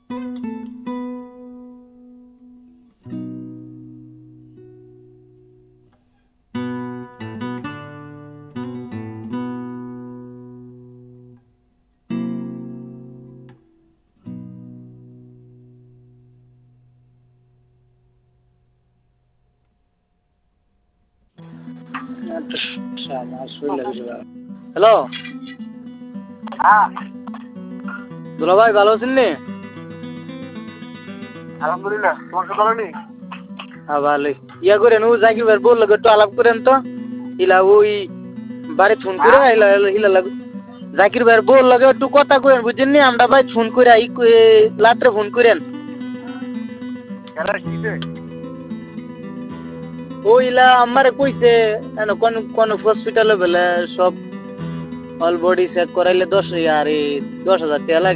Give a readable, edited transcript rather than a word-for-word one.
Hello, দুলা ভাই ভালো আছেন নি? আলহামদুলিল্লাহ, তোমার সাথে ভালো নেই? হ্যাঁ ভালোই। ইয়া করেন ও জাকির ভাই বললো একটু আলাপ করেন তো। ইলা ওই বাড়ি ফোন করে ইলা ইলা লাগ জাকির ভাই বল লাগে একটু কথা কইেন বুঝছেন নি? আমরা ভাই ফোন করে রাত্রে ফোন করেন। ওইলা আমারে কইছে কোন কোন হসপিটালে বলে সব অল বডি চেক করাইলে 10,000 টাকা লাগে।